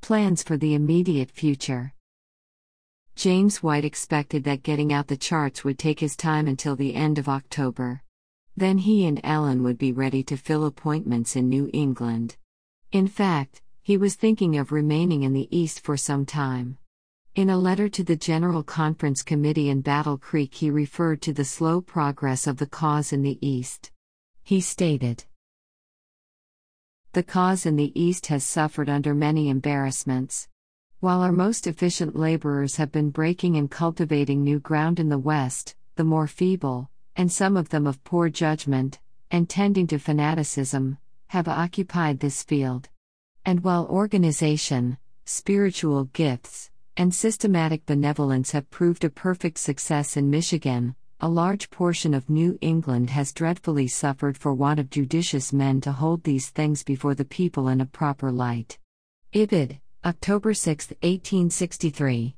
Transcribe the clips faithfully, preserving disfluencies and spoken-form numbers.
Plans for the immediate future. James White expected that getting out the charts would take his time until the end of October. Then he and Ellen would be ready to fill appointments in New England. In fact, he was thinking of remaining in the East for some time. In a letter to the General Conference Committee in Battle Creek, he referred to the slow progress of the cause in the East. He stated, "The cause in the East has suffered under many embarrassments. While our most efficient laborers have been breaking and cultivating new ground in the West, the more feeble, and some of them of poor judgment, and tending to fanaticism, have occupied this field. And while organization, spiritual gifts, and systematic benevolence have proved a perfect success in Michigan, a large portion of New England has dreadfully suffered for want of judicious men to hold these things before the people in a proper light." Ibid, October sixth, eighteen sixty-three.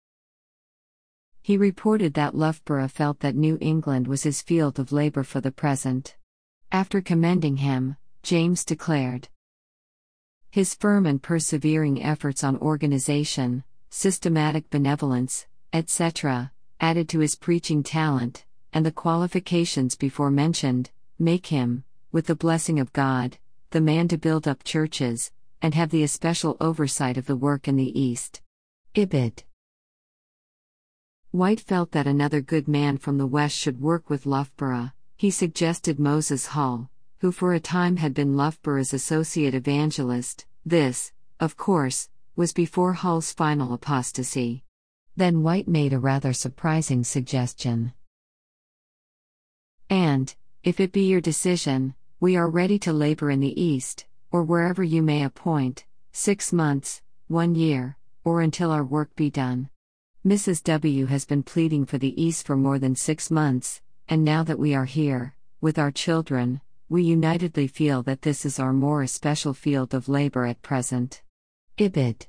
He reported that Loughborough felt that New England was his field of labor for the present. After commending him, James declared, "His firm and persevering efforts on organization, systematic benevolence, et cetera, added to his preaching talent, and the qualifications before mentioned, make him, with the blessing of God, the man to build up churches, and have the especial oversight of the work in the East." Ibid. White felt that another good man from the West should work with Loughborough. He suggested Moses Hull, who for a time had been Loughborough's associate evangelist. This, of course, was before Hull's final apostasy. Then White made a rather surprising suggestion. "And, if it be your decision, we are ready to labor in the East, or wherever you may appoint, six months, one year, or until our work be done. Missus W. has been pleading for the East for more than six months, and now that we are here, with our children, we unitedly feel that this is our more especial field of labor at present." Ibid.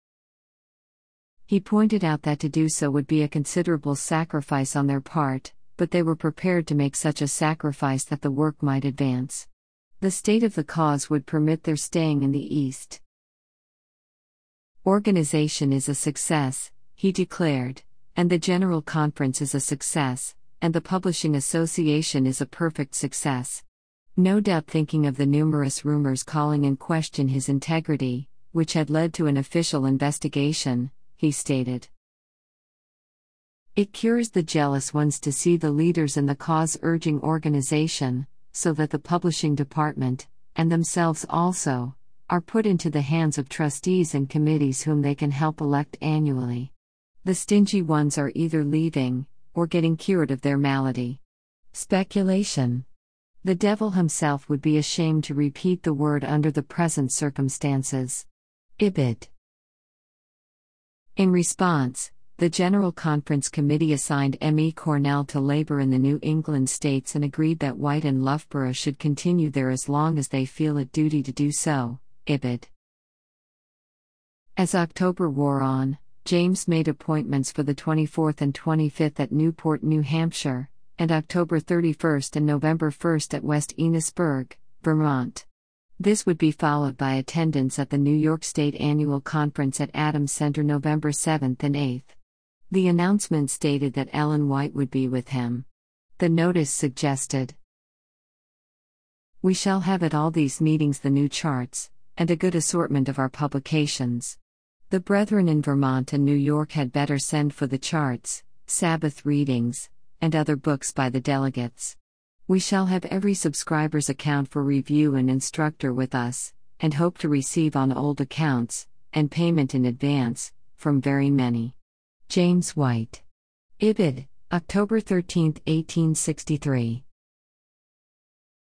He pointed out that to do so would be a considerable sacrifice on their part, but they were prepared to make such a sacrifice that the work might advance. The state of the cause would permit their staying in the East. "Organization is a success," he declared, "and the General Conference is a success, and the Publishing Association is a perfect success." No doubt thinking of the numerous rumors calling in question his integrity, which had led to an official investigation, he stated, "It cures the jealous ones to see the leaders in the cause urging organization, so that the publishing department, and themselves also, are put into the hands of trustees and committees whom they can help elect annually. The stingy ones are either leaving, or getting cured of their malady. Speculation. The devil himself would be ashamed to repeat the word under the present circumstances." Ibid. In response, the General Conference Committee assigned M E Cornell to labor in the New England states and agreed that White and Loughborough should continue there as long as they feel it duty to do so. Ibid. As October wore on, James made appointments for the twenty-fourth and twenty-fifth at Newport, New Hampshire, and October thirty-first and November first at West Enosburg, Vermont. This would be followed by attendance at the New York State Annual Conference at Adams Center November seventh and eighth. The announcement stated that Ellen White would be with him. The notice suggested, "We shall have at all these meetings the new charts, and a good assortment of our publications. The brethren in Vermont and New York had better send for the charts, Sabbath readings, and other books by the delegates. We shall have every subscriber's account for review and instructor with us, and hope to receive on old accounts, and payment in advance, from very many." James White. Ibid, October thirteenth, eighteen sixty-three.